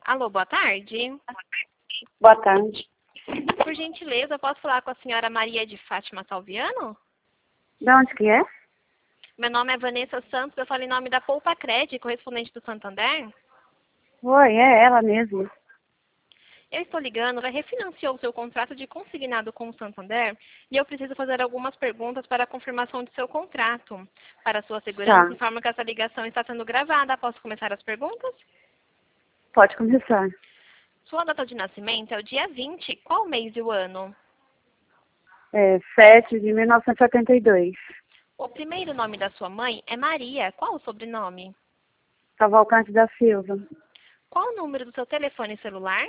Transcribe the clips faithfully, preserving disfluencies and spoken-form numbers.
Alô, boa tarde. Boa tarde. Por gentileza, eu posso falar com a senhora Maria de Fátima Salviano? De onde que é? Meu nome é Vanessa Santos, eu falo em nome da Poupa Cred, correspondente do Santander. Oi, é ela mesmo. Eu estou ligando, ela refinanciou o seu contrato de consignado com o Santander e eu preciso fazer algumas perguntas para a confirmação de seu contrato. Para sua segurança, Tá, informo que essa ligação está sendo gravada. Posso começar as perguntas? pode começar. Sua data de nascimento é o dia vinte. Qual mês e o ano? É sete de mil novecentos e setenta e dois. O primeiro nome da sua mãe é Maria. Qual o sobrenome? Cavalcante da Silva. Qual o número do seu telefone celular?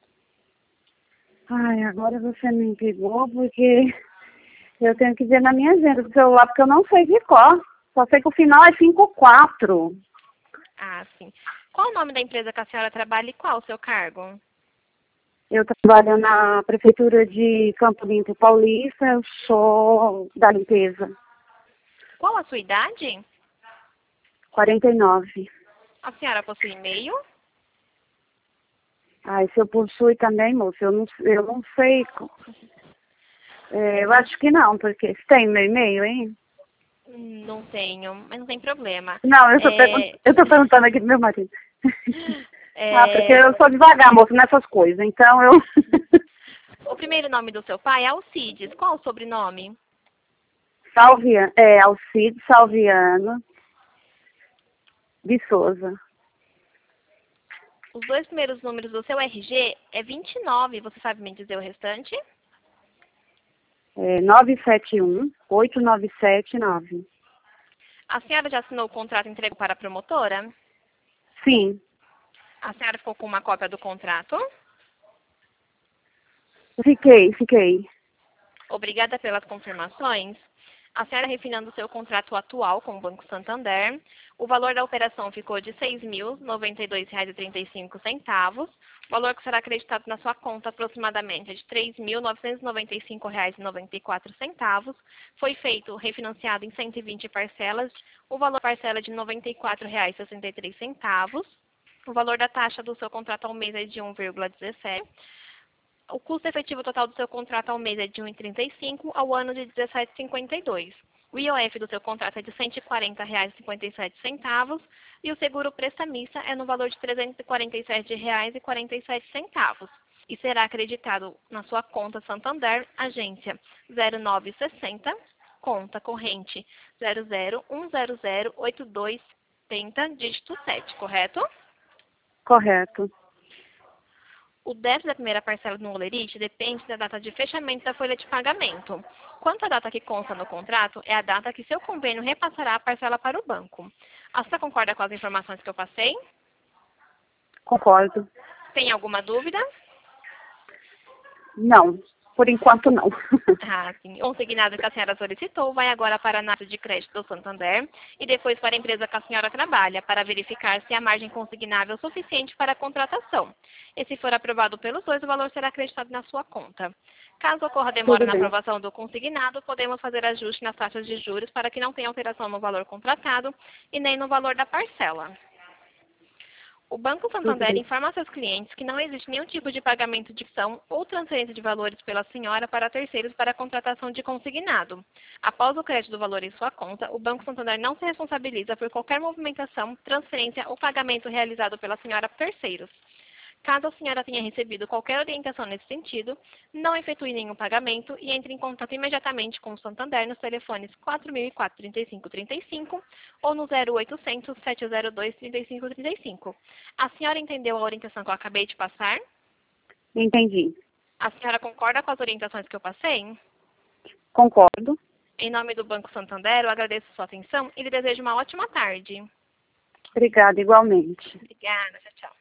Ai, agora você me pegou porque eu tenho que ver na minha agenda do celular, porque eu não sei de cor. Só sei que o final é cinco quatro. Ah, sim. Qual o nome da empresa que a senhora trabalha e qual o seu cargo? Eu trabalho na Prefeitura de Campo Limpo Paulista, eu sou da limpeza. Qual a sua idade? quarenta e nove. A senhora possui e-mail? Ai, se eu possui também, moço, eu não, eu não sei. É, eu acho que não, porque você tem meu e-mail, hein? Hum, Não tenho, mas não tem problema. Não, eu tô, pergun É... eu tô perguntando aqui do meu marido. Ah, porque é, eu sou devagar, moço, nessas coisas. Então eu. O primeiro nome do seu pai é Alcides. Qual o sobrenome? Salviano, é, Alcide Salviano de Souza. Os dois primeiros números do seu R G é vinte e nove. Você sabe me dizer o restante? É, nove sete um, oito nove sete nove. A senhora já assinou o contrato e entregou para a promotora? Sim, A senhora ficou com uma cópia do contrato? fiquei, fiquei. Obrigada pelas confirmações. A senhora refinando o seu contrato atual com o Banco Santander, o valor da operação ficou de seis mil noventa e dois reais e trinta e cinco centavos. O valor que será acreditado na sua conta aproximadamente é de três mil novecentos e noventa e cinco reais e noventa e quatro centavos. Foi feito refinanciado em cento e vinte parcelas. O valor parcela é de noventa e quatro reais e sessenta e três centavos. O valor da taxa do seu contrato ao mês é de um vírgula dezessete. O custo efetivo total do seu contrato ao mês é de um vírgula trinta e cinco, ao ano de dezessete vírgula cinquenta e dois. O I O F do seu contrato é de cento e quarenta reais e cinquenta e sete centavos e o seguro prestamista é no valor de trezentos e quarenta e sete reais e quarenta e sete centavos e será acreditado na sua conta Santander, agência zero nove sessenta, conta corrente zero zero um zero zero oito dois zero zero, dígito sete, correto? Correto. O débito da primeira parcela no Olerite depende da data de fechamento da folha de pagamento. Quanto à data que consta no contrato, é a data que seu convênio repassará a parcela para o banco. A senhora concorda com as informações que eu passei? Concordo. Tem alguma dúvida? Não, por enquanto não. Ah, sim. O consignado que a senhora solicitou vai agora para a análise de crédito do Santander e depois para a empresa que a senhora trabalha, para verificar se a margem consignável é suficiente para a contratação. E se for aprovado pelos dois, o valor será acreditado na sua conta. Caso ocorra demora Tudo na bem. aprovação do consignado, podemos fazer ajuste nas taxas de juros para que não tenha alteração no valor contratado e nem no valor da parcela. O Banco Tudo Santander bem. informa a seus clientes que não existe nenhum tipo de pagamento de ação ou transferência de valores pela senhora para terceiros para a contratação de consignado. Após o crédito do valor em sua conta, o Banco Santander não se responsabiliza por qualquer movimentação, transferência ou pagamento realizado pela senhora a terceiros. Caso a senhora tenha recebido qualquer orientação nesse sentido, não efetue nenhum pagamento e entre em contato imediatamente com o Santander nos telefones quatro mil e quatro, trinta e cinco trinta e cinco ou no zero oitocentos, sete zero dois, trinta e cinco trinta e cinco. A senhora entendeu a orientação que eu acabei de passar? Entendi. A senhora concorda com as orientações que eu passei? Concordo. Em nome do Banco Santander, eu agradeço sua atenção e lhe desejo uma ótima tarde. Obrigada, igualmente. Obrigada, tchau, tchau.